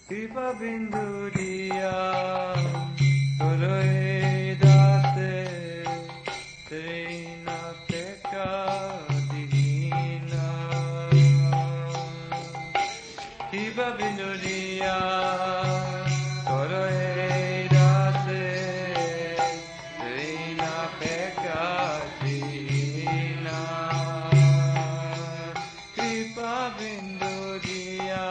Kripa bindu diya Koroe dase Trina peka dihina Kripa bindu diya Koroe dase Trina peka dihina Kripa bindu diya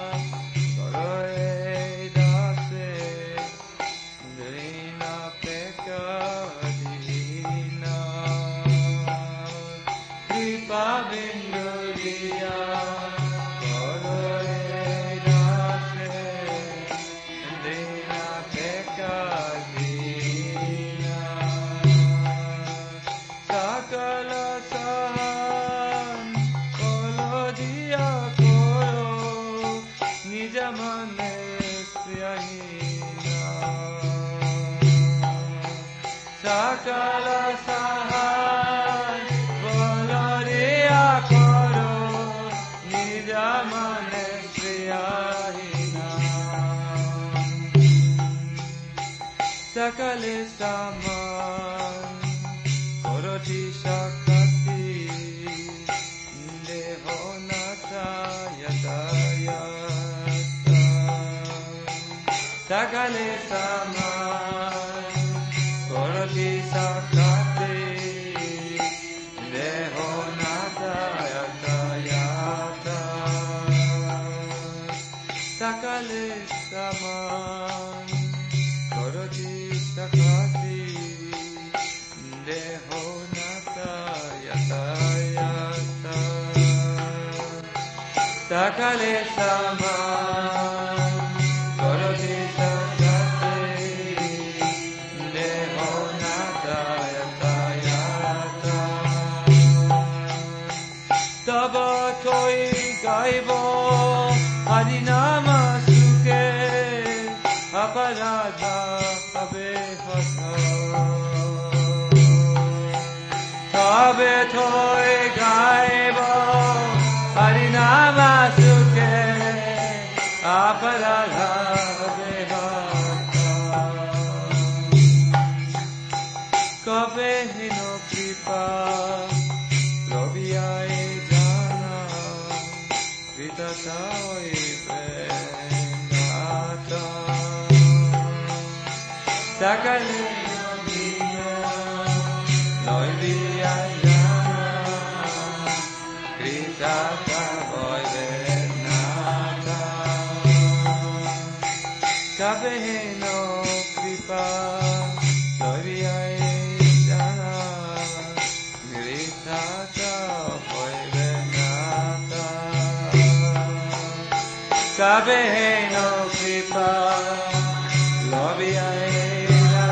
Sakala sahan boloriya koro nijamane priyahina Sakale saman koroti shakati deho nata yatayata Sakale saman koroti sakati deho nata yatayata Sakale saman koroti sakati deho nata yatayata Sakale saman koroti Gaibo Harinama Suke Aparadha Abehata Tabe Toy Gaibo Harinama Suke Aparadha Abehata Kabe Hino Kripa Lobiyae Vitatoi Venata Sakale Yogiya Noi Viyayana Kritata Voi Venata Kabeheno Kripa Noi Viyayana Kritata Voi Venata Kabeheno kripa lobiyaena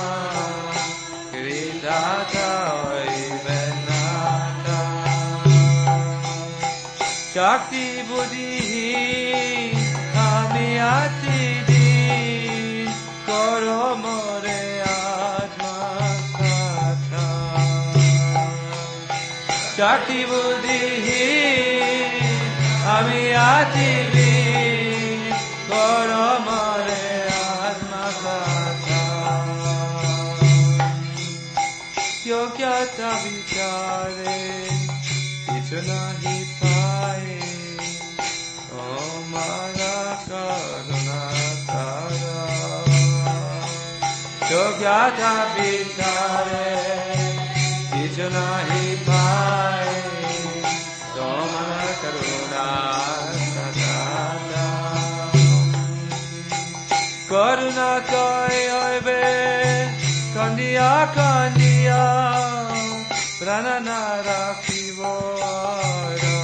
kritata oivenata Shakti buddhi amiyati din koro more atma satha Shakti buddhi amiyati Goramare Atmasata Yogyata Vichare Ichunahi Pai Omara Karunatara Yogyata Vichare Ichunahi Pai Omara Karunatara Karuna Kayave Kandiya Kandiya Pranana Rakivara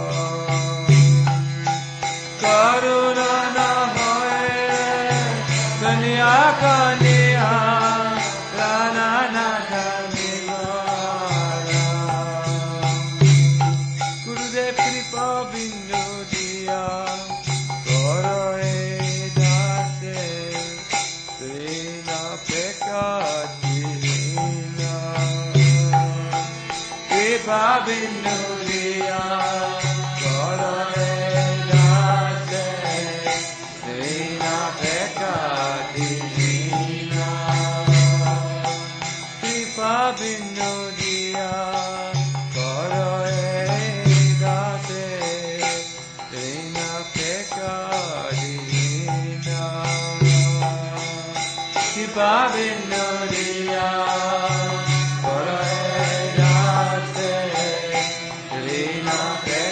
Karuna Nahoe Kandiya Kandiya Pranana Rakivara Gurudev Kripa Bindu Diya Koroe Kripa bindu diya koroe dase dina Kripa bindu diya Koroe jase Rina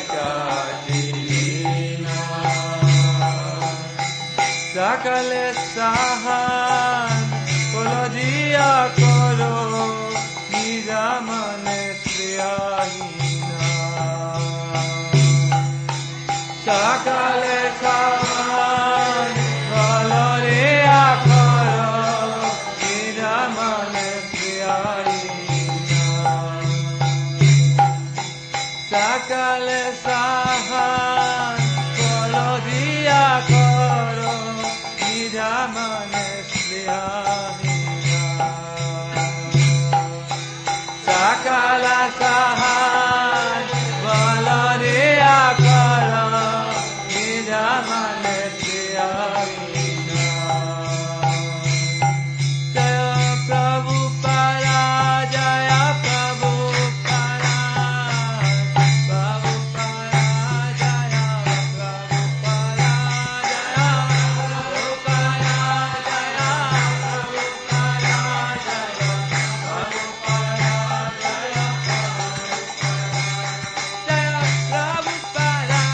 pekadina Sakale sahan Kolo diya koro Nidamane sriyahina Sakale sahan Kolo diya koro Nidamane sriyahina Sakale sahan Kolo diya koro Nidamane sriyahina Sakala sahan Valariya kara Nidamane sriyahina Jaya Prabhupada Jaya Prabhupada Prabhupada Jaya Prabhupada Jaya Prabhupada Jaya Prabhupada Jaya Prabhupada Jaya Prabhupada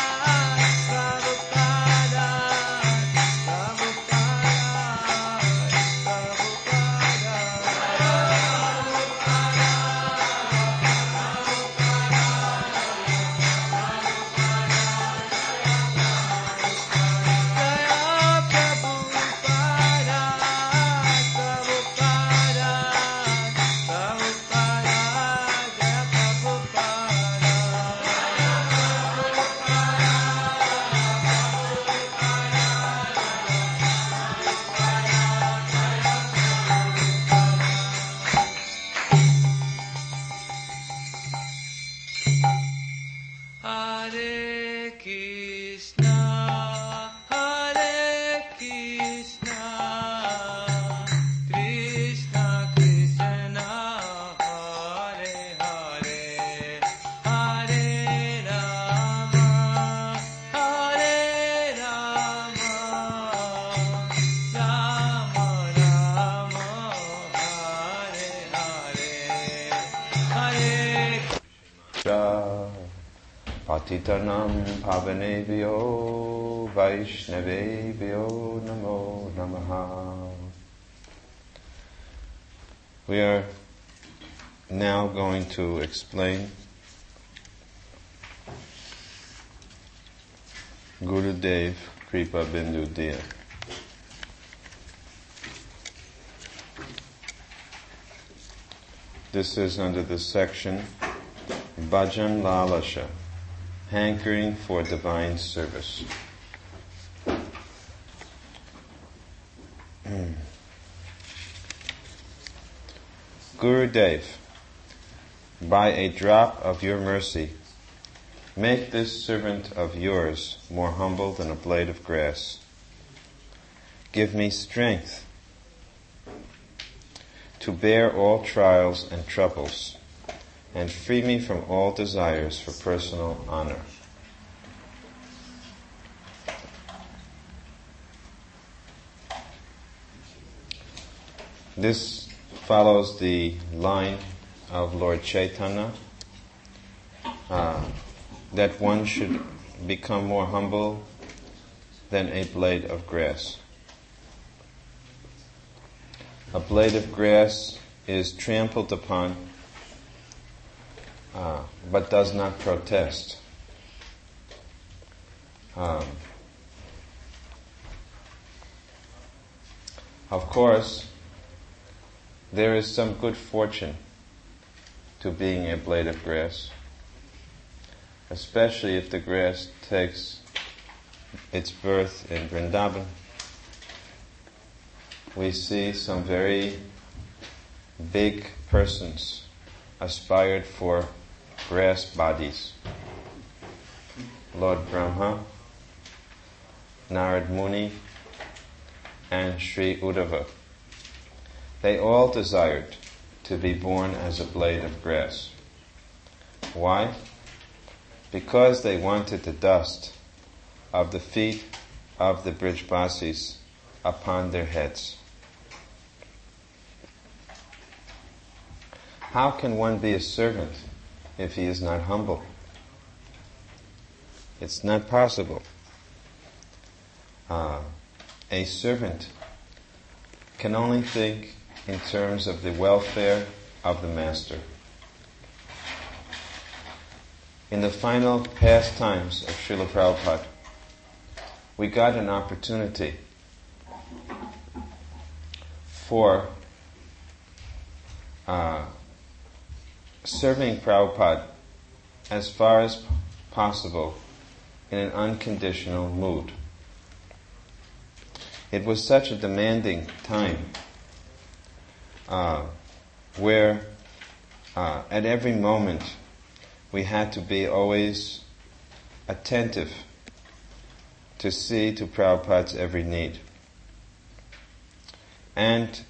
Hare Krishna, Krishna Krishna, Hare Hare, Hare Rama, Hare Rama, Rama Rama, Hare Hare, Hare Patitanam Pavanebhyo Vaishnavebhyo Namo Namaha. We are now going to explain Gurudev Kripa Bindu Diya. This is under the section Bhajan Lalasha, hankering for divine service. Gurudev, by a drop of your mercy, make this servant of yours more humble than a blade of grass. Give me strength to bear all trials and troubles, and free me from all desires for personal honor. This follows the line of Lord Chaitanya, that one should become more humble than a blade of grass. A blade of grass is trampled upon, but does not protest. Of course, there is some good fortune to being a blade of grass, especially if the grass takes its birth in Vrindavan. We see some very big persons aspired for grass bodies. Lord Brahma, Narad Muni, and Sri Uddhava. They all desired to be born as a blade of grass. Why? Because they wanted the dust of the feet of the Brijbasis upon their heads. How can one be a servant if he is not humble? It's not possible. A servant can only think in terms of the welfare of the master. In the final pastimes of Srila Prabhupada, we got an opportunity for serving Prabhupada as far as possible in an unconditional mood. It was such a demanding time where at every moment we had to be always attentive to see to Prabhupada's every need. And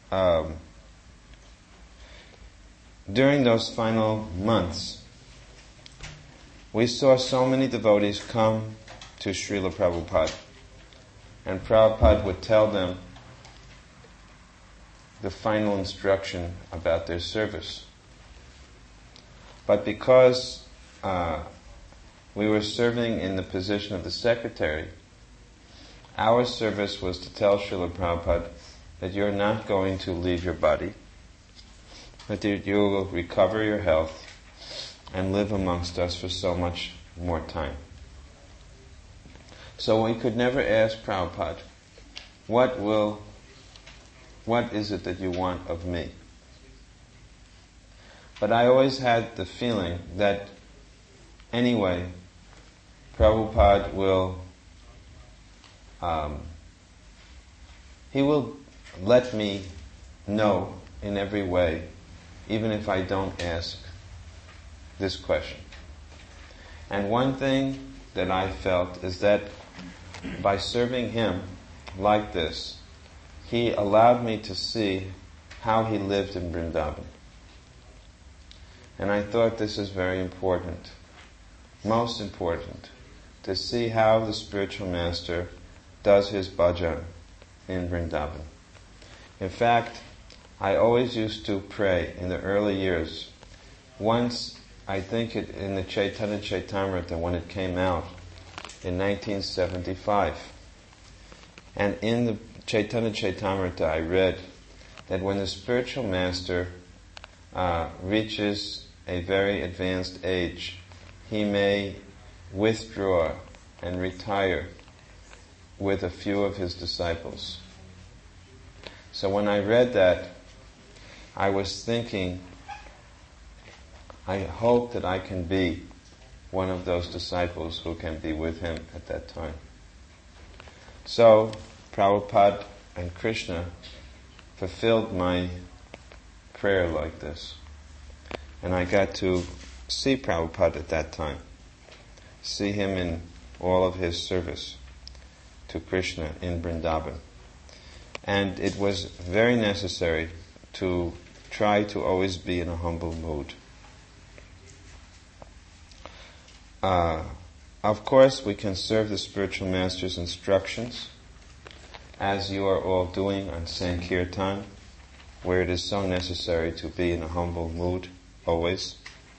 during those final months, we saw so many devotees come to Srila Prabhupada, and Prabhupada would tell them the final instruction about their service. But because we were serving in the position of the secretary, our service was to tell Srila Prabhupada that you're not going to leave your body, that you will recover your health and live amongst us for so much more time. So we could never ask Prabhupada, what is it that you want of me? But I always had the feeling that anyway, Prabhupada will, he will let me know in every way, even if I don't ask this question. And one thing that I felt is that by serving him like this, he allowed me to see how he lived in Vrindavan. And I thought this is very important, most important, to see how the spiritual master does his bhajan in Vrindavan. In fact, I always used to pray in the early years. Once, I think in the Chaitanya Chaitamrita, when it came out in 1975, and in the Chaitanya Chaitamrita I read that when the spiritual master reaches a very advanced age, he may withdraw and retire with a few of his disciples. So when I read that, I was thinking, I hope that I can be one of those disciples who can be with him at that time. So Prabhupada and Krishna fulfilled my prayer like this. And I got to see Prabhupada at that time, see him in all of his service to Krishna in Vrindavan. And it was very necessary to try to always be in a humble mood. Of course, we can serve the spiritual master's instructions, as you are all doing on Sankirtan, where it is so necessary to be in a humble mood always.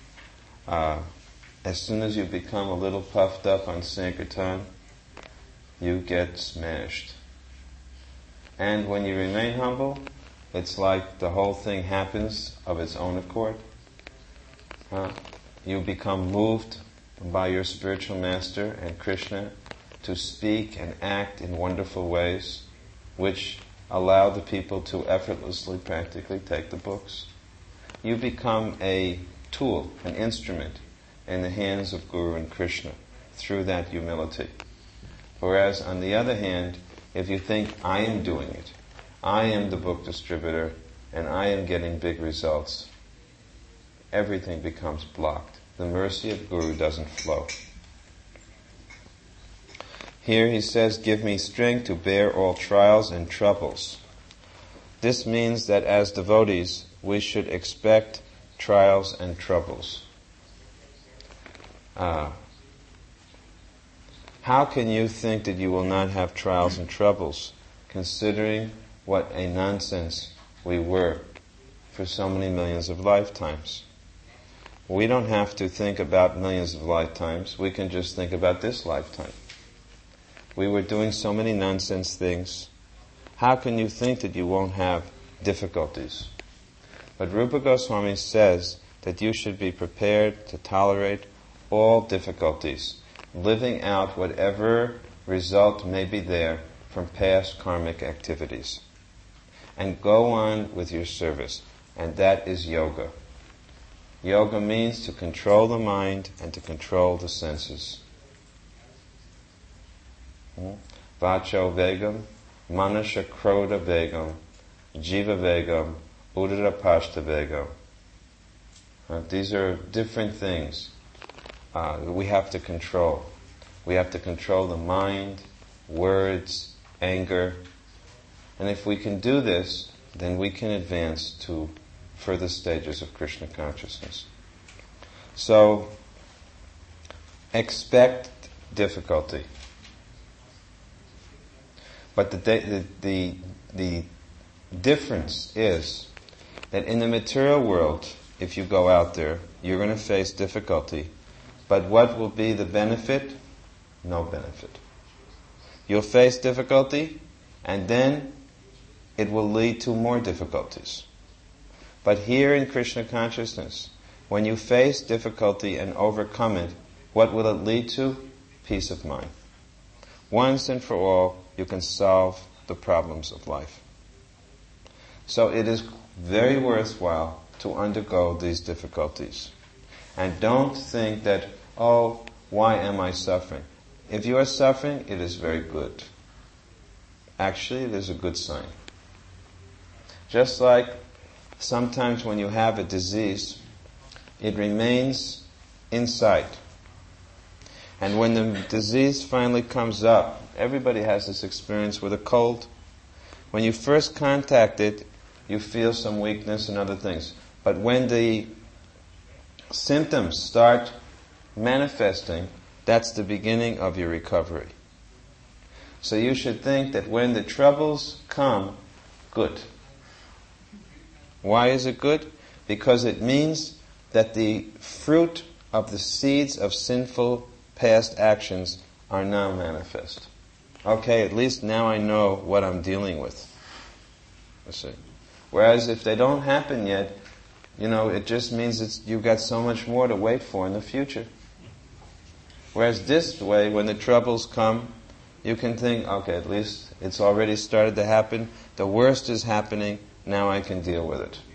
As soon as you become a little puffed up on Sankirtan, you get smashed. And when you remain humble, it's like the whole thing happens of its own accord. You become moved by your spiritual master and Krishna to speak and act in wonderful ways, which allow the people to effortlessly practically take the books. You become a tool, an instrument in the hands of Guru and Krishna through that humility. Whereas on the other hand, if you think, I am doing it, I am the book distributor, and I am getting big results, everything becomes blocked. The mercy of Guru doesn't flow. Here he says, give me strength to bear all trials and troubles. This means that as devotees, we should expect trials and troubles. How can you think that you will not have trials and troubles, considering what a nonsense we were for so many millions of lifetimes? We don't have to think about millions of lifetimes. We can just think about this lifetime. We were doing so many nonsense things. How can you think that you won't have difficulties? But Rupa Goswami says that you should be prepared to tolerate all difficulties, living out whatever result may be there from past karmic activities. And go on with your service. And that is yoga. Yoga means to control the mind and to control the senses. Vacho vegam, manasha krodha vegam, jiva vegam, udara pashta vegam. These are different things we have to control. We have to control the mind, words, anger. And if we can do this, then we can advance to further stages of Krishna consciousness. So, expect difficulty. But the difference is that in the material world, if you go out there, you're going to face difficulty. But what will be the benefit? No benefit. You'll face difficulty, and then it will lead to more difficulties. But here in Krishna consciousness, when you face difficulty and overcome it, what will it lead to? Peace of mind. Once and for all, you can solve the problems of life. So it is very worthwhile to undergo these difficulties. And don't think that, oh, why am I suffering? If you are suffering, it is very good. Actually, it is a good sign. Just like sometimes when you have a disease, it remains inside. And when the disease finally comes up, everybody has this experience with a cold. When you first contact it, you feel some weakness and other things. But when the symptoms start manifesting, that's the beginning of your recovery. So you should think that when the troubles come, good. Why is it good? Because it means that the fruit of the seeds of sinful past actions are now manifest. Okay, at least now I know what I'm dealing with. You see. Whereas if they don't happen yet, it just means you've got so much more to wait for in the future. Whereas this way, when the troubles come, you can think, okay, at least it's already started to happen. The worst is happening. Now I can deal with it.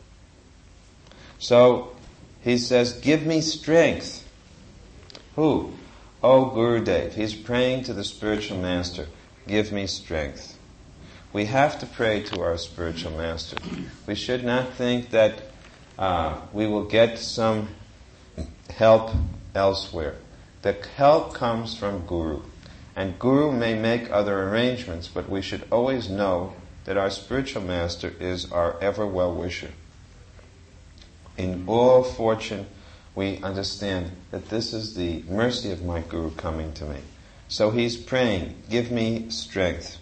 So, he says, give me strength. Who? Oh, Gurudev. He's praying to the spiritual master. Give me strength. We have to pray to our spiritual master. We should not think that we will get some help elsewhere. The help comes from Guru. And Guru may make other arrangements, but we should always know that our spiritual master is our ever well-wisher. In all fortune, we understand that this is the mercy of my Guru coming to me. So he's praying, give me strength.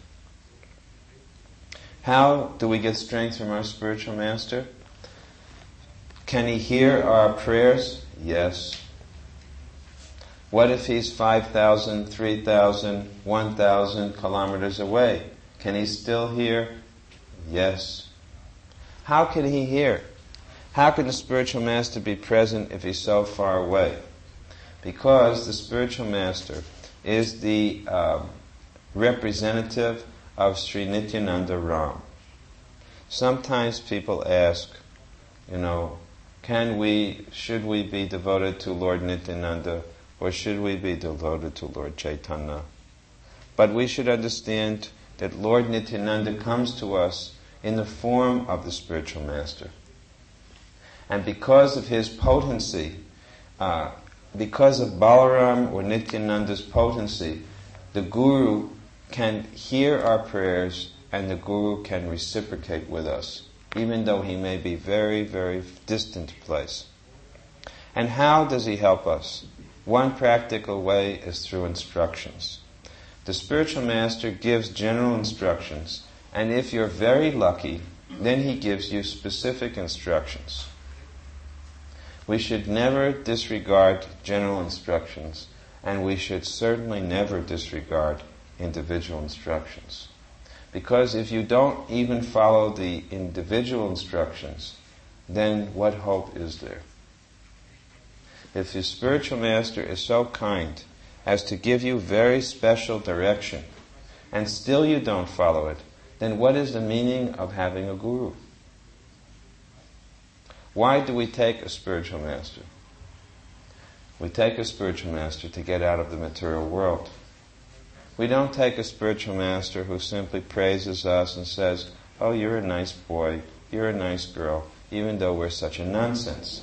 How do we get strength from our spiritual master? Can he hear our prayers? Yes. What if he's 5,000, 3,000, 1,000 kilometers away? Can he still hear? Yes. How can he hear? How can the spiritual master be present if he's so far away? Because the spiritual master is the representative of Sri Nityananda Ram. Sometimes people ask, should we be devoted to Lord Nityananda or should we be devoted to Lord Chaitanya? But we should understand that Lord Nityananda comes to us in the form of the spiritual master. And because of his potency, because of Balaram or Nityananda's potency, the Guru can hear our prayers and the Guru can reciprocate with us, even though he may be very, very distant place. And how does he help us? one practical way is through instructions. The spiritual master gives general instructions, and if you're very lucky, then he gives you specific instructions. We should never disregard general instructions, and we should certainly never disregard individual instructions. Because if you don't even follow the individual instructions, then what hope is there? If your spiritual master is so kind as to give you very special direction, and still you don't follow it, then what is the meaning of having a guru? Why do we take a spiritual master? We take a spiritual master to get out of the material world. We don't take a spiritual master who simply praises us and says, "Oh, you're a nice boy, you're a nice girl," even though we're such a nonsense.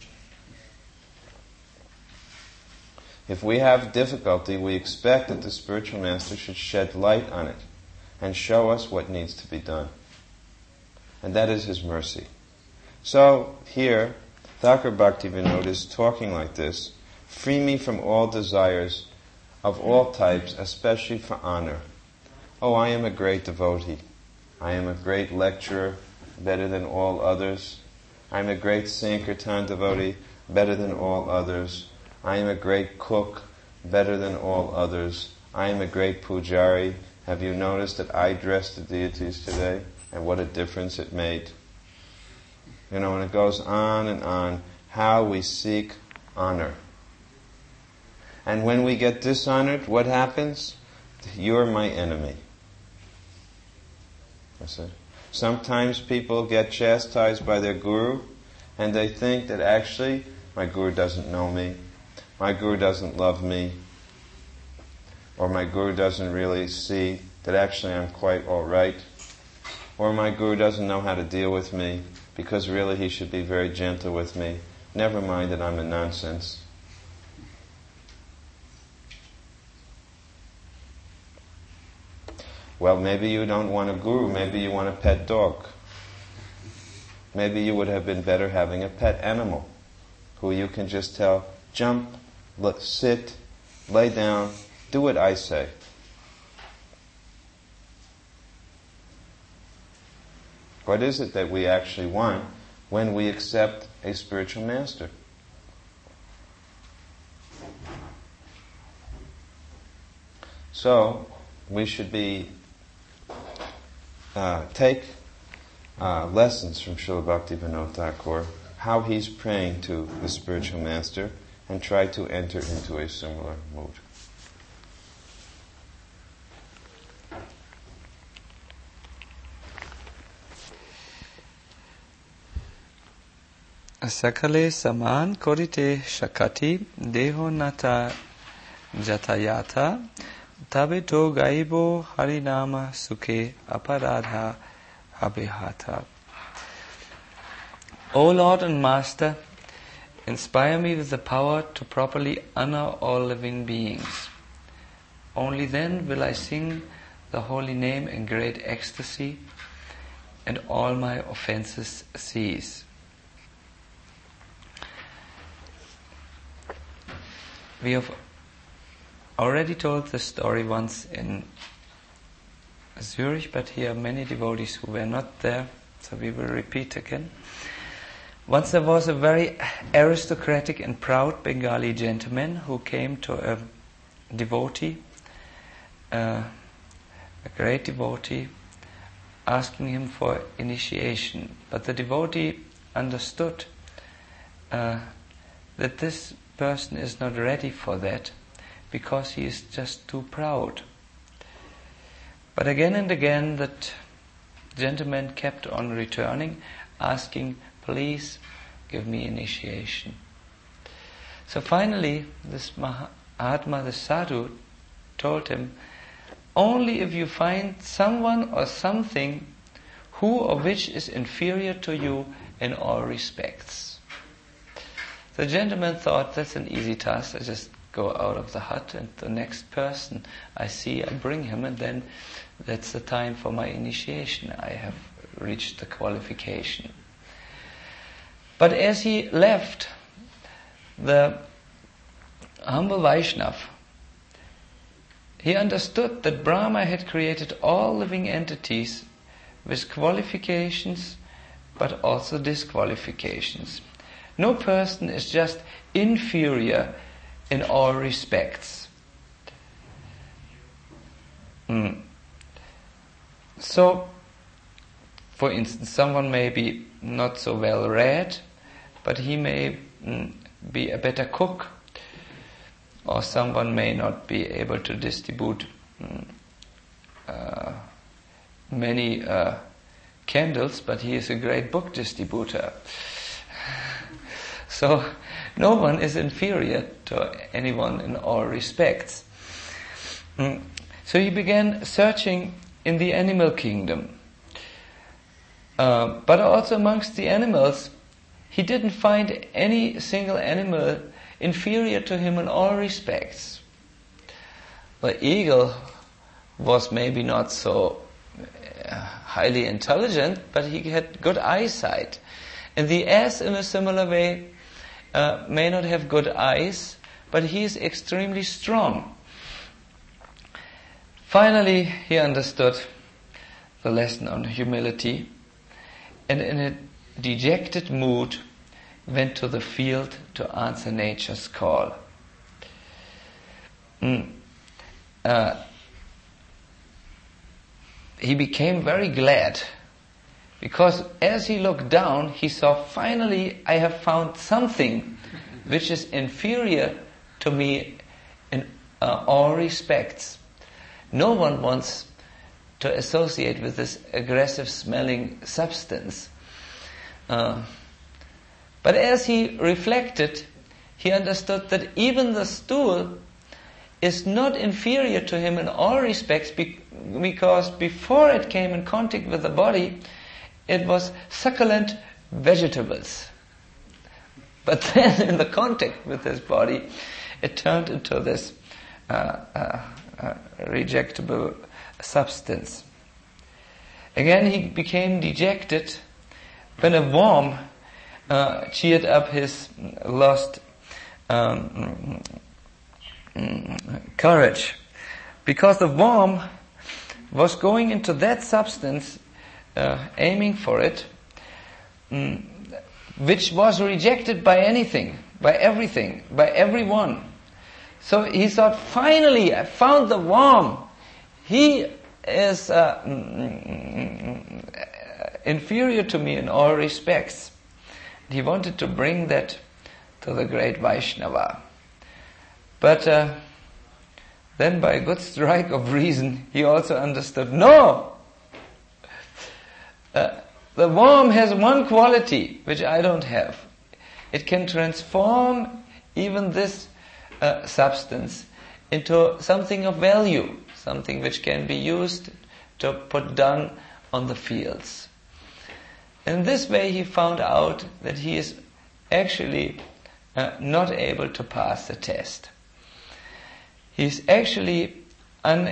If we have difficulty, we expect that the spiritual master should shed light on it and show us what needs to be done. And that is his mercy. So here, Thakur Bhaktivinoda is talking like this: free me from all desires of all types, especially for honor. Oh, I am a great devotee. I am a great lecturer, better than all others. I am a great Sankirtan devotee, better than all others. I am a great cook, better than all others. I am a great pujari. Have you noticed that I dressed the deities today? And what a difference it made. You know, and it goes on, how we seek honor. And when we get dishonored, what happens? You're my enemy. That's it. Sometimes people get chastised by their guru, and they think that actually, my guru doesn't know me, my guru doesn't love me, or my guru doesn't really see that actually I'm quite all right, or my guru doesn't know how to deal with me, because really he should be very gentle with me. Never mind that I'm a nonsense. Well, maybe you don't want a guru, maybe you want a pet dog. Maybe you would have been better having a pet animal, who you can just tell, jump, sit, lay down, do what I say. What is it that we actually want when we accept a spiritual master? So, we should take lessons from Srila Bhaktivinoda Thakur, how he's praying to the spiritual master, and try to enter into a similar mood. Sakale saman korite shakati deho nata jatayata tabeto gaibo harinama sukhe aparadha abhihata. O Lord and Master, inspire me with the power to properly honor all living beings. Only then will I sing the holy name in great ecstasy and all my offenses cease. We have already told this story once in Zurich, but here are many devotees who were not there, so we will repeat again. Once there was a very aristocratic and proud Bengali gentleman who came to a devotee, a great devotee, asking him for initiation. But the devotee understood that this person is not ready for that because he is just too proud. But again and again that gentleman kept on returning, asking, please give me initiation. So finally this Mahatma, the sadhu, told him, only if you find someone or something who or which is inferior to you in all respects. The gentleman thought, that's an easy task, I just go out of the hut and the next person I see, I bring him, and then that's the time for my initiation. I have reached the qualification. But as he left, the humble Vaishnav, he understood that Brahma had created all living entities with qualifications but also disqualifications. No person is just inferior in all respects. So, for instance, someone may be not so well read, but he may be a better cook, or someone may not be able to distribute many candles, but he is a great book distributor. So no one is inferior to anyone in all respects. So he began searching in the animal kingdom. But also amongst the animals, he didn't find any single animal inferior to him in all respects. The eagle was maybe not so highly intelligent, but he had good eyesight. And the ass, in a similar way, may not have good eyes, but he is extremely strong. Finally, he understood the lesson on humility, and in a dejected mood went to the field to answer nature's call. He became very glad, because as he looked down, he saw, finally, I have found something which is inferior to me in all respects. No one wants to associate with this aggressive smelling substance. But as he reflected, he understood that even the stool is not inferior to him in all respects, because before it came in contact with the body, it was succulent vegetables. But then in the contact with his body, it turned into this rejectable substance. Again, he became dejected when a worm cheered up his lost courage, because the worm was going into that substance, aiming for it, which was rejected by anything, by everything, by everyone. So he thought, finally, I found the worm. He is inferior to me in all respects. He wanted to bring that to the great Vaishnava. But then by a good strike of reason, he also understood, no! The worm has one quality which I don't have. It can transform even this substance into something of value, something which can be used to put dung on the fields. In this way he found out that he is actually not able to pass the test. He is actually not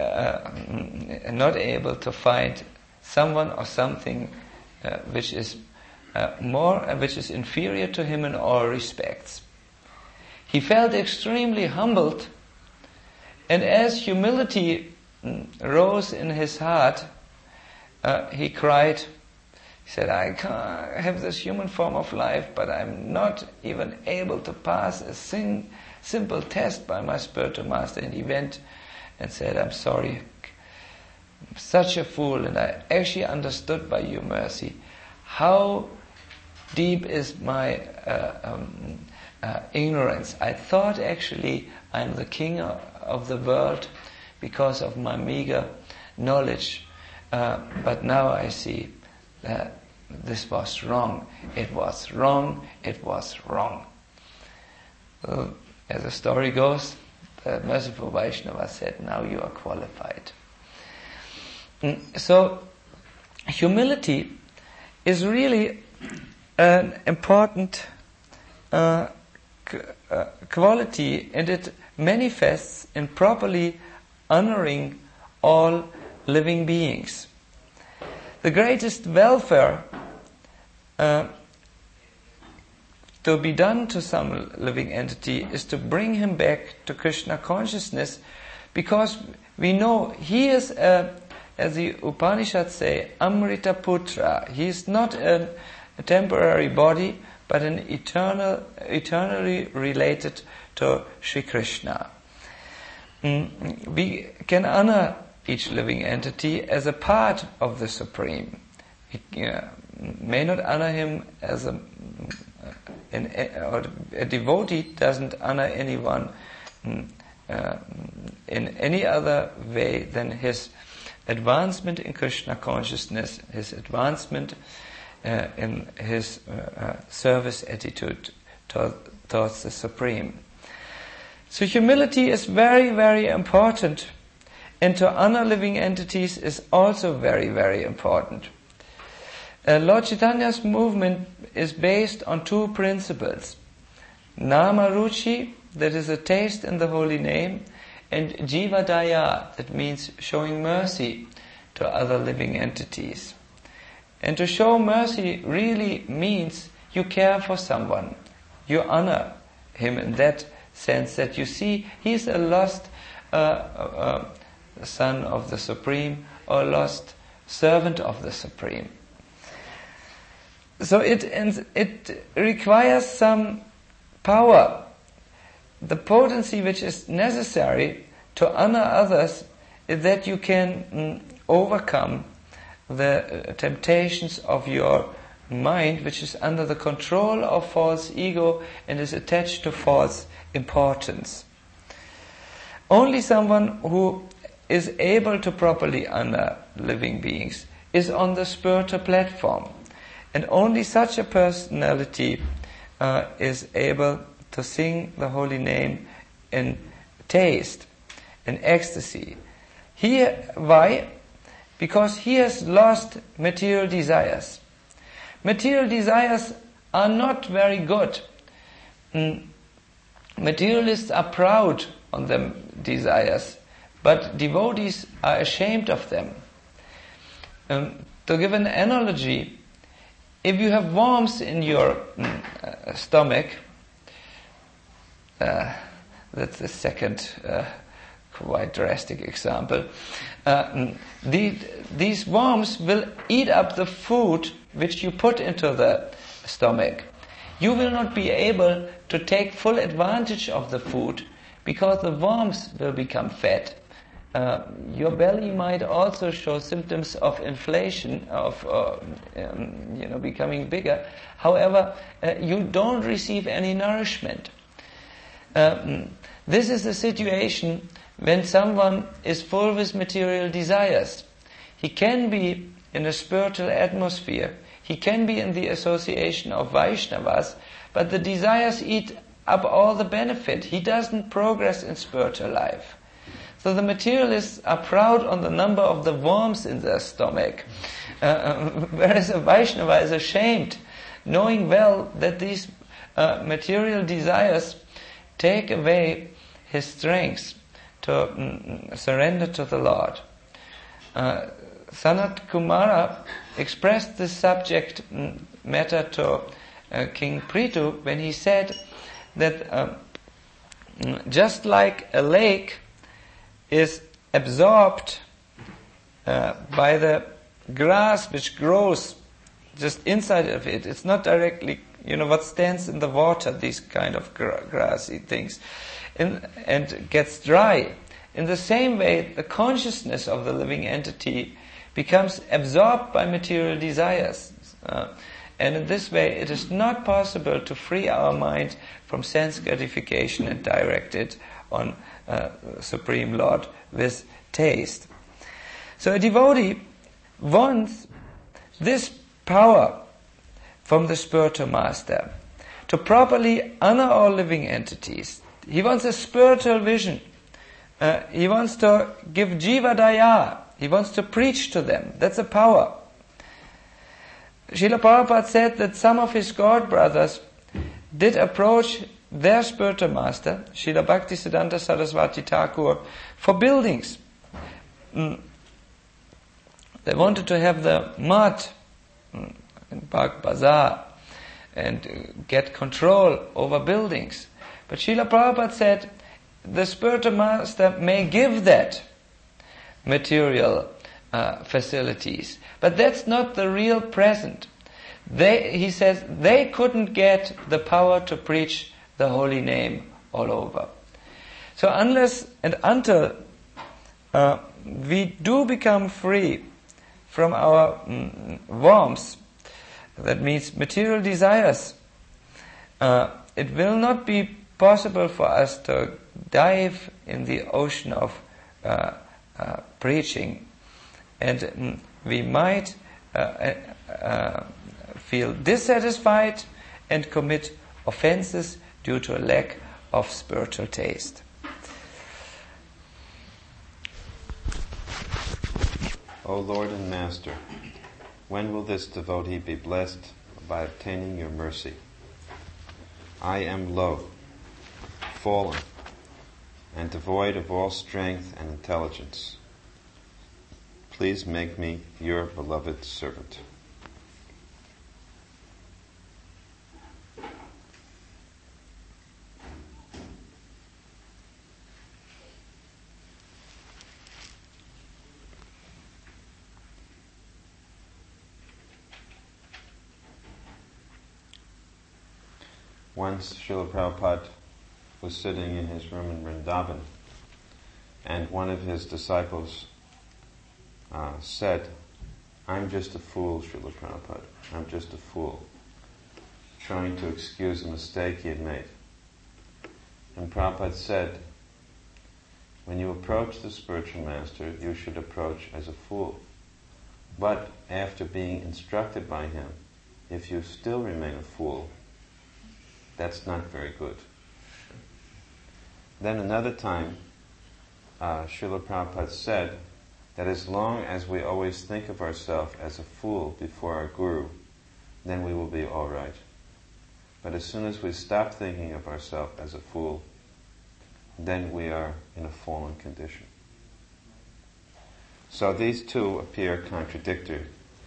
able to find someone or something which is inferior to him in all respects. He felt extremely humbled, and as humility rose in his heart, he cried. He said, I have this human form of life, but I'm not even able to pass a simple test by my spiritual master. And he went and said, I'm sorry, I'm such a fool, and I actually understood by your mercy how deep is my ignorance. I thought actually I'm the king of the world because of my meager knowledge, but now I see that this was wrong. It was wrong. It was wrong. As the story goes, the merciful Vaishnava said, now you are qualified. So, humility is really an important quality, and it manifests in properly honoring all living beings. The greatest welfare to to be done to some living entity is to bring him back to Krishna consciousness, because we know he is, as the Upanishads say, Amrita Putra. He is not a temporary body, but an eternally related to Sri Krishna. We can honor each living entity as a part of the Supreme. We may not honor him as a devotee doesn't honor anyone in any other way than his advancement in Krishna consciousness, his advancement in his service attitude towards the Supreme. So humility is very, very important, and to honor living entities is also very, very important. Lord Chaitanya's movement is based on two principles: Nama Ruchi, that is a taste in the holy name, and Jiva Daya, that means showing mercy to other living entities. And to show mercy really means you care for someone, you honor him in that sense, that you see he's a lost son of the Supreme or a lost servant of the Supreme. So it requires some power, the potency which is necessary to honor others, is that you can overcome the temptations of your mind, which is under the control of false ego and is attached to false importance. Only someone who is able to properly honor living beings is on the spiritual platform. And only such a personality is able to sing the holy name in taste, in ecstasy. Why? Because he has lost material desires. Material desires are not very good. Materialists are proud on their desires, but devotees are ashamed of them. To give an analogy, if you have worms in your stomach, that's the second quite drastic example, these worms will eat up the food which you put into the stomach. You will not be able to take full advantage of the food because the worms will become fat. Your belly might also show symptoms of inflation, of becoming bigger. However, you don't receive any nourishment. This is the situation when someone is full with material desires. He can be in a spiritual atmosphere. He can be in the association of Vaishnavas, but the desires eat up all the benefit. He doesn't progress in spiritual life. So the materialists are proud on the number of the worms in their stomach, whereas a Vaishnava is ashamed, knowing well that these material desires take away his strength to surrender to the Lord. Sanat Kumara expressed this subject matter to King Prithu when he said that just like a lake is absorbed by the grass which grows just inside of it. It's not directly, what stands in the water, these kind of grassy things, and gets dry. In the same way, the consciousness of the living entity becomes absorbed by material desires. And in this way, it is not possible to free our mind from sense gratification and direct it on Supreme Lord with taste. So a devotee wants this power from the spiritual master to properly honor all living entities. He wants a spiritual vision. He wants to give Jiva Daya. He wants to preach to them. That's a power. Srila Prabhupada said that some of his god brothers did approach their spiritual master, Srila Bhaktisiddhanta Saraswati Thakur, for buildings. They wanted to have the mud in Bagh Bazaar and get control over buildings. But Srila Prabhupada said, the spiritual master may give that material facilities, but that's not the real present. He says they couldn't get the power to preach the holy name all over. So unless and until we do become free from our worms, that means material desires, it will not be possible for us to dive in the ocean of preaching, and we might feel dissatisfied and commit offenses due to a lack of spiritual taste. O Lord and Master, when will this devotee be blessed by obtaining your mercy? I am low, fallen, and devoid of all strength and intelligence. Please make me your beloved servant. Once Srila Prabhupada was sitting in his room in Vrindavan, and one of his disciples said, "I'm just a fool, Srila Prabhupada. I'm just a fool," trying to excuse a mistake he had made. And Prabhupada said, when you approach the spiritual master, you should approach as a fool. But after being instructed by him, if you still remain a fool, that's not very good. Then another time, Srila Prabhupada said that as long as we always think of ourselves as a fool before our Guru, then we will be all right. But as soon as we stop thinking of ourselves as a fool, then we are in a fallen condition. So these two appear contradictory.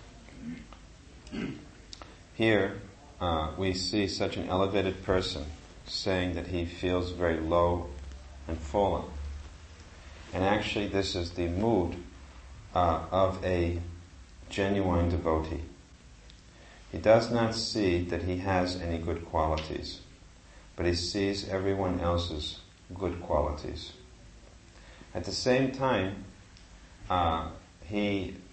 Here, we see such an elevated person saying that he feels very low and fallen. And actually this is the mood of a genuine devotee. He does not see that he has any good qualities, but he sees everyone else's good qualities. At the same time, he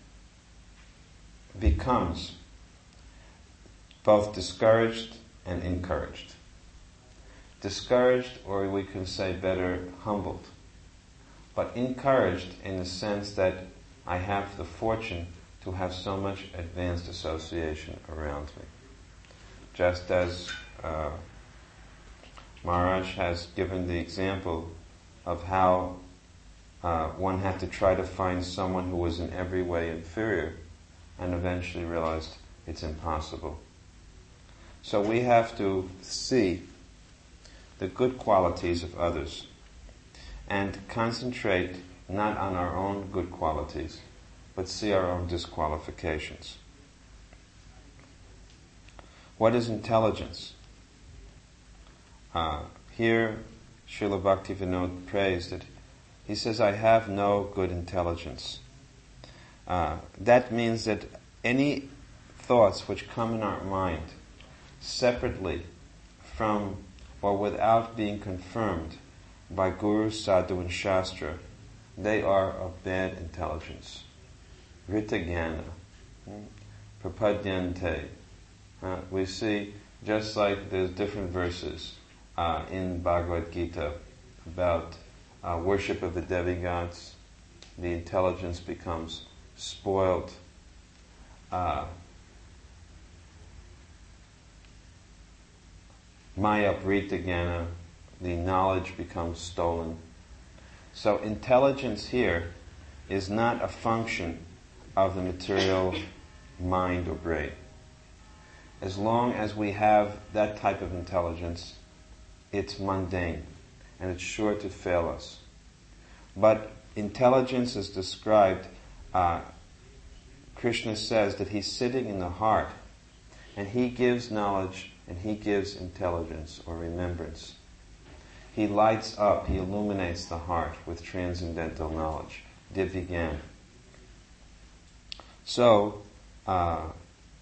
becomes both discouraged and encouraged. Discouraged, or we can say better, humbled. But encouraged in the sense that I have the fortune to have so much advanced association around me. Just as Maharaj has given the example of how one had to try to find someone who was in every way inferior and eventually realized it's impossible. So we have to see the good qualities of others and concentrate not on our own good qualities, but see our own disqualifications. What is intelligence? Here, Srila Bhaktivinoda praised it. He says, I have no good intelligence. That means that any thoughts which come in our mind separately from or without being confirmed by Guru, Sadhu and Shastra, they are of bad intelligence. Rita-jnana, prapadyante. We see, just like there's different verses in Bhagavad Gita about worship of the demigods, the intelligence becomes spoiled. Maya Prita-jnana, the knowledge becomes stolen. So intelligence here is not a function of the material mind or brain. As long as we have that type of intelligence, it's mundane and it's sure to fail us. But intelligence is described, Krishna says that he's sitting in the heart And he gives knowledge and he gives intelligence or remembrance. He lights up, he illuminates the heart with transcendental knowledge, Divya Gyan. So, the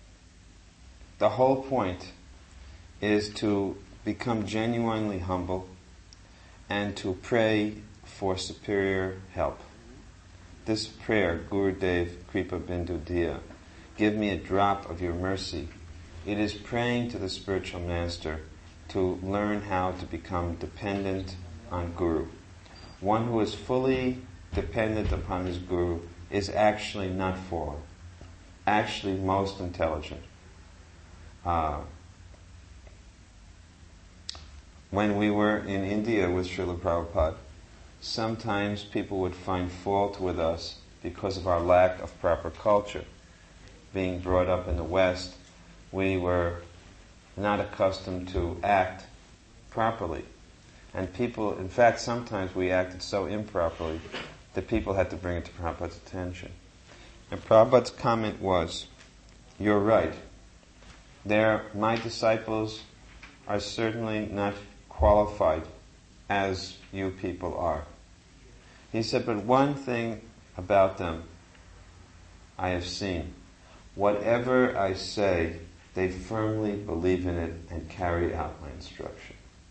whole point is to become genuinely humble and to pray for superior help. This prayer, Gurudev Kripa Bindu Diya, give me a drop of your mercy. It is praying to the spiritual master to learn how to become dependent on Guru. One who is fully dependent upon his Guru is actually not fallen, actually most intelligent. When we were in India with Srila Prabhupada, sometimes people would find fault with us because of our lack of proper culture. Being brought up in the West, we were not accustomed to act properly. And people, in fact, sometimes we acted so improperly that people had to bring it to Prabhupada's attention. And Prabhupada's comment was, "You're right. My disciples are certainly not qualified as you people are." He said, "But one thing about them I have seen. Whatever I say, they firmly believe in it and carry out my instruction."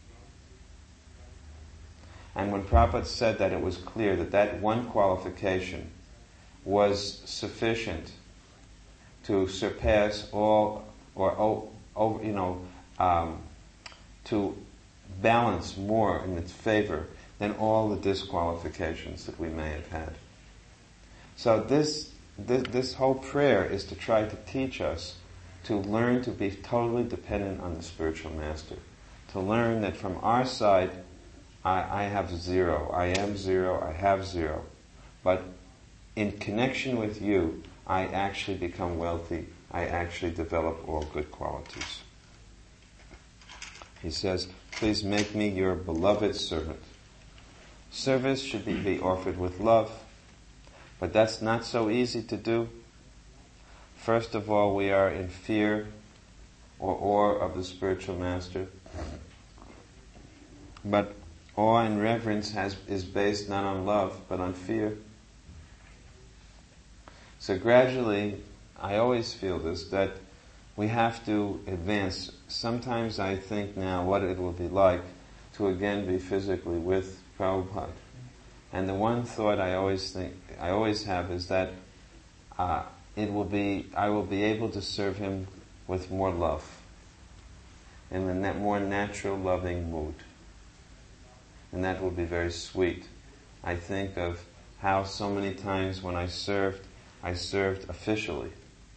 And when Prabhupada said that, it was clear that that one qualification was sufficient to surpass all, to balance more in its favor than all the disqualifications that we may have had. So this whole prayer is to try to teach us to learn to be totally dependent on the spiritual master. To learn that from our side, I have zero. I am zero. I have zero. But in connection with you, I actually become wealthy. I actually develop all good qualities. He says, "Please make me your beloved servant." Service should be offered with love, but that's not so easy to do. First of all, we are in fear or awe of the spiritual master. But awe and reverence is based not on love, but on fear. So gradually, I always feel this, that we have to advance. Sometimes I think now what it will be like to again be physically with Prabhupada. And the one thought I always have is that I will be able to serve him with more love, in a more natural, loving mood. And that will be very sweet. I think of how so many times when I served officially.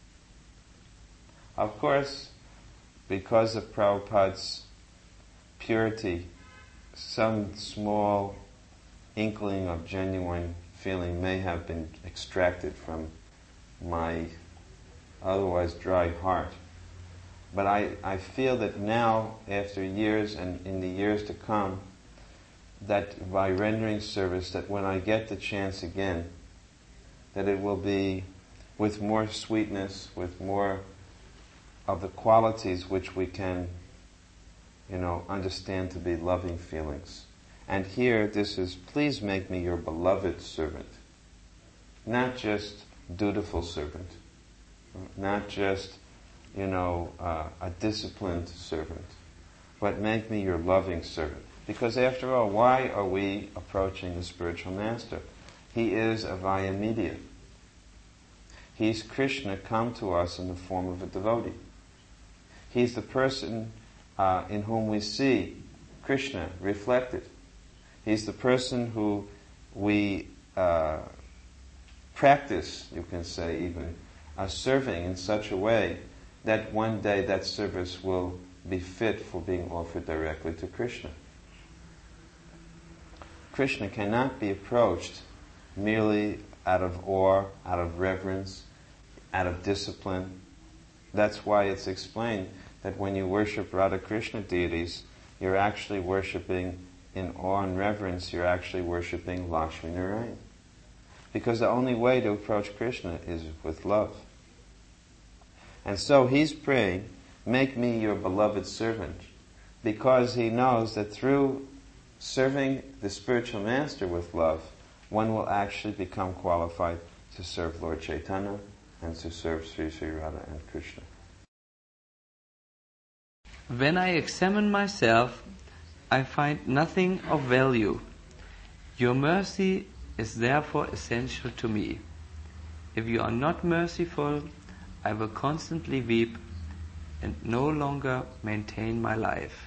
Of course, because of Prabhupada's purity, some small inkling of genuine feeling may have been extracted from my otherwise dry heart. But I feel that now, after years and in the years to come, that by rendering service, that when I get the chance again, that it will be with more sweetness, with more of the qualities which we can, understand to be loving feelings. And here, this is, "Please make me your beloved servant." Not just dutiful servant. Not just, a disciplined servant. But make me your loving servant. Because after all, why are we approaching the spiritual master? He is a vaya media. He's Krishna come to us in the form of a devotee. He's the person in whom we see Krishna reflected. He's the person who we practice, you can say even, serving in such a way that one day that service will be fit for being offered directly to Krishna. Krishna cannot be approached merely out of awe, out of reverence, out of discipline. That's why it's explained that when you worship Radha Krishna deities, you're actually worshipping in awe and reverence, you're actually worshipping Lakshmi Narayan. Because the only way to approach Krishna is with love. And so he's praying, make me your beloved servant, because he knows that through serving the spiritual master with love, one will actually become qualified to serve Lord Chaitanya and to serve Sri Sri Radha and Krishna. When I examine myself, I find nothing of value. Your mercy is therefore essential to me. If you are not merciful, I will constantly weep and no longer maintain my life.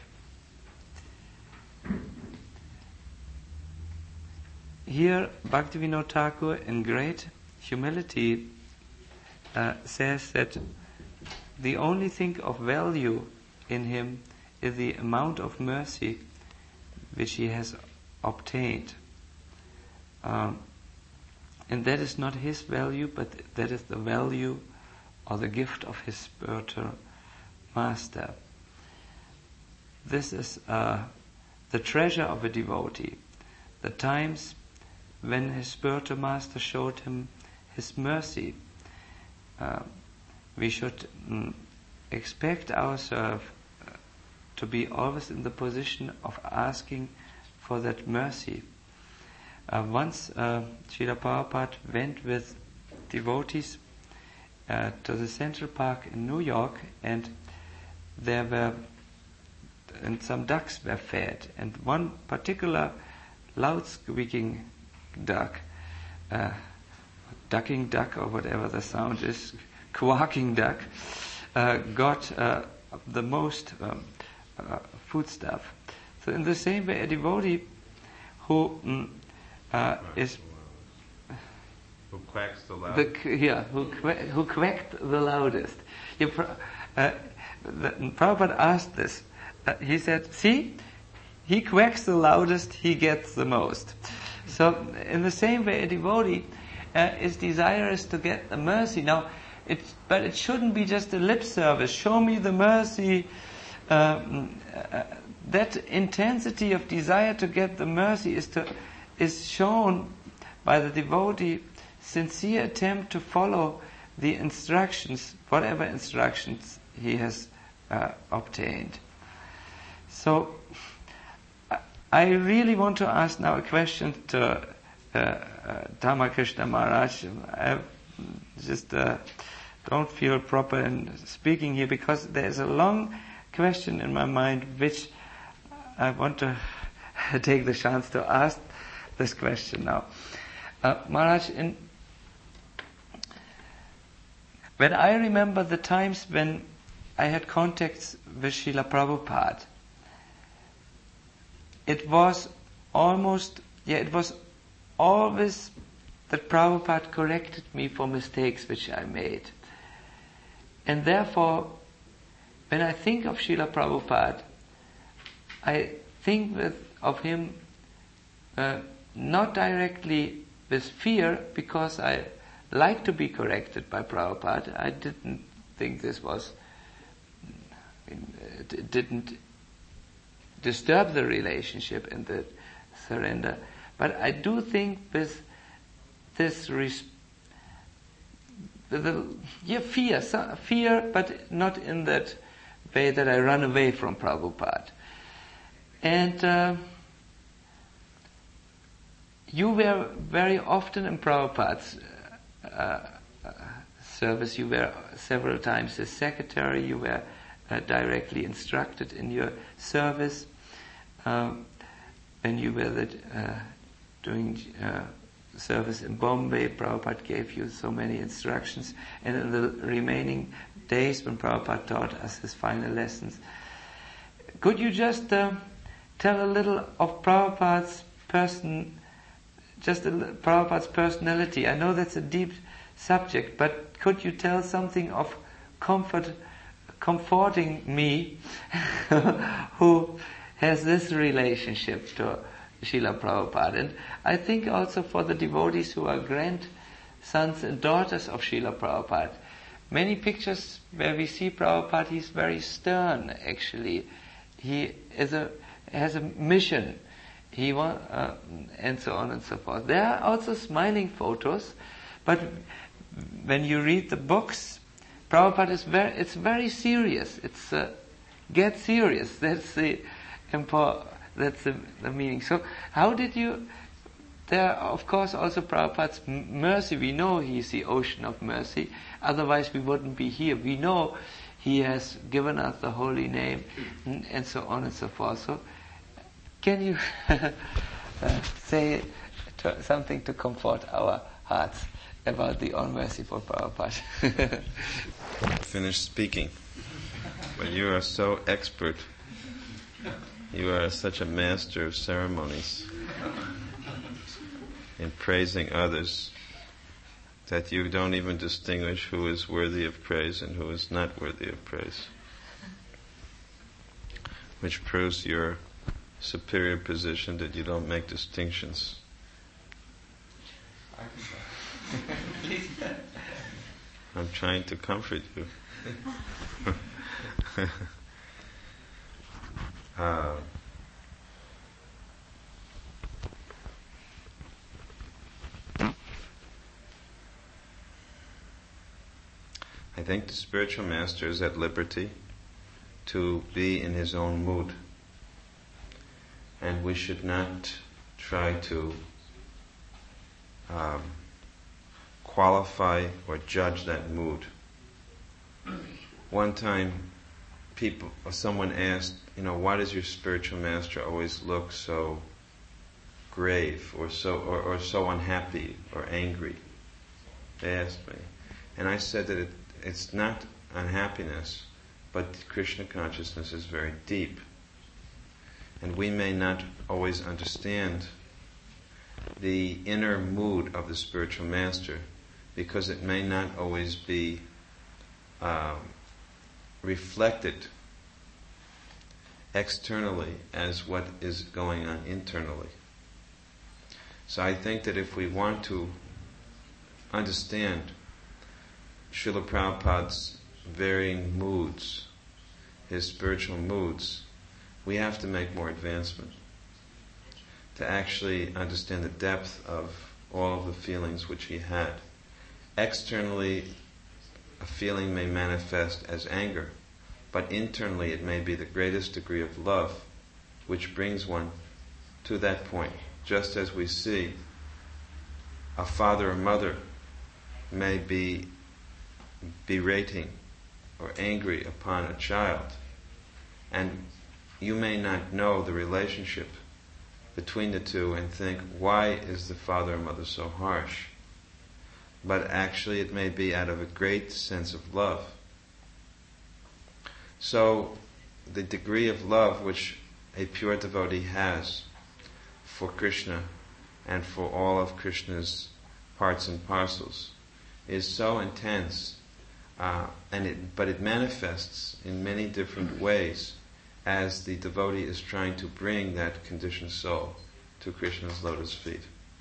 Here, Bhaktivinoda Thakur, in great humility, says that the only thing of value in him is the amount of mercy which he has obtained. And that is not his value, but that is the value or the gift of his spiritual master. This is the treasure of a devotee. The times when his spiritual master showed him his mercy. We should expect ourselves to be always in the position of asking for that mercy. Once Srila Prabhupada went with devotees to the Central Park in New York, and some ducks were fed, and one particular loud squeaking duck, ducking duck or whatever the sound is, quacking duck, got the most food stuff. So in the same way, a devotee who who quacks the loudest. Who quacked the loudest. Prabhupada asked this. He said, see, he quacks the loudest, he gets the most. So in the same way, a devotee is desirous to get the mercy. Now, but it shouldn't be just a lip service. Show me the mercy. That intensity of desire to get the mercy is shown by the devotee sincere attempt to follow the instructions, whatever instructions he has obtained. So I really want to ask now a question to Dhammakrishna Maharaj. I just don't feel proper in speaking here, because there is a long question in my mind which I want to take the chance to ask this question now. Maharaj, when I remember the times when I had contacts with Srila Prabhupada, it was always that Prabhupada corrected me for mistakes which I made. And therefore, when I think of Srila Prabhupada, I think of him not directly with fear, because I like to be corrected by Prabhupada. I didn't think this was, it didn't disturb the relationship and the surrender. But I do think with this fear, but not in that way that I run away from Prabhupada. And you were very often in Prabhupada's service. You were several times his secretary. You were directly instructed in your service. When you were doing service in Bombay, Prabhupada gave you so many instructions. And in the remaining days when Prabhupada taught us his final lessons, could you just tell a little of Prabhupada's Prabhupada's personality? I know that's a deep subject, but could you tell something of comforting me who has this relationship to Srila Prabhupada? And I think also for the devotees who are grandsons and daughters of Srila Prabhupada, many pictures where we see Prabhupada, he's very stern actually. He has a mission. And so on and so forth. There are also smiling photos, but when you read the books, Prabhupada is it's very serious. It's get serious. That's the that's the meaning. So how did you? There are, of course, also Prabhupada's mercy. We know he is the ocean of mercy. Otherwise, we wouldn't be here. We know he has given us the holy name, and so on and so forth. So, can you say something to comfort our hearts about the all-merciful Prabhupada? Finish speaking. But you are so expert. You are such a master of ceremonies in praising others that you don't even distinguish who is worthy of praise and who is not worthy of praise. Which proves your superior position, that you don't make distinctions. I'm trying to comfort you. I think the spiritual master is at liberty to be in his own mood. And we should not try to qualify or judge that mood. One time someone asked, why does your spiritual master always look so grave or so unhappy or angry? They asked me. And I said that it's not unhappiness, but Krishna consciousness is very deep. And we may not always understand the inner mood of the spiritual master, because it may not always be reflected externally as what is going on internally. So I think that if we want to understand Srila Prabhupada's varying moods, his spiritual moods, we have to make more advancement to actually understand the depth of all of the feelings which he had. Externally, a feeling may manifest as anger, but internally it may be the greatest degree of love which brings one to that point. Just as we see a father or mother may be berating or angry upon a child, and you may not know the relationship between the two and think, why is the father or mother so harsh? But actually it may be out of a great sense of love. So the degree of love which a pure devotee has for Krishna and for all of Krishna's parts and parcels is so intense, but it manifests in many different ways as the devotee is trying to bring that conditioned soul to Krishna's lotus feet.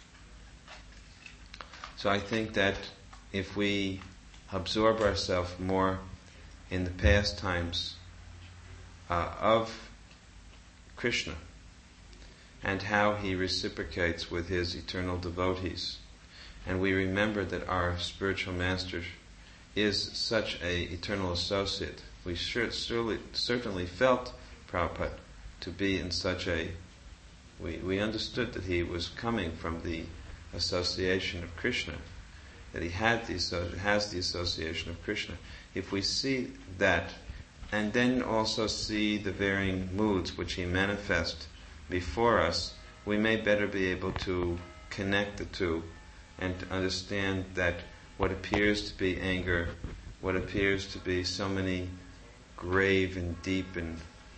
So I think that if we absorb ourselves more in the pastimes of Krishna and how he reciprocates with his eternal devotees, and we remember that our spiritual master is such an eternal associate, we certainly felt Prabhupada to be in such we understood that he was coming from the association of Krishna, that he has the association of Krishna. If we see that, and then also see the varying moods which he manifests before us, we may better be able to connect the two and to understand that what appears to be anger, what appears to be so many grave and deep and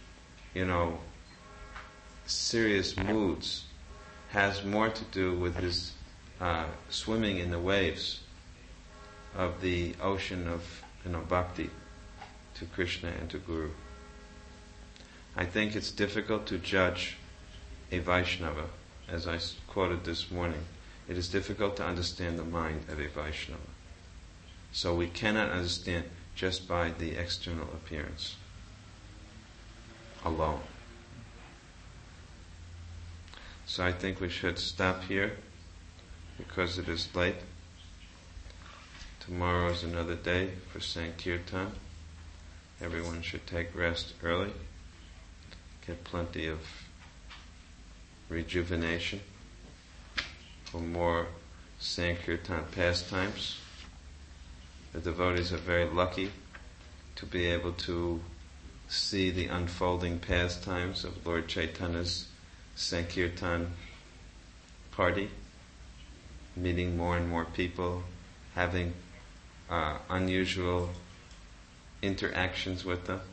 serious moods, has more to do with his swimming in the waves of the ocean of bhakti to Krishna and to Guru. I think it's difficult to judge a Vaishnava, as I quoted this morning. It is difficult to understand the mind of a Vaishnava. So we cannot understand just by the external appearance alone. So I think we should stop here because it is late. Tomorrow is another day for Sankirtan. Everyone should take rest early, get plenty of rejuvenation for more Sankirtan pastimes. The devotees are very lucky to be able to see the unfolding pastimes of Lord Chaitanya's Sankirtan party, meeting more and more people, having unusual interactions with them,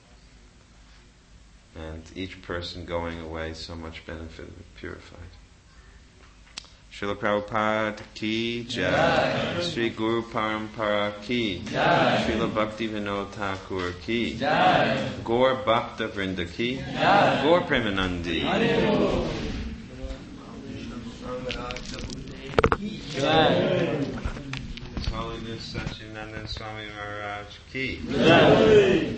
and each person going away so much benefited and purified. Srila Prabhupada ki jai, Sri Guru Parampara ki jai, Srila Bhakti Vinod Thakur ki jai, Gaur Bhakta Vrinda ki jai, Gaur Premanandi. His Holiness Satchidananda Swami Maharaj ki jai.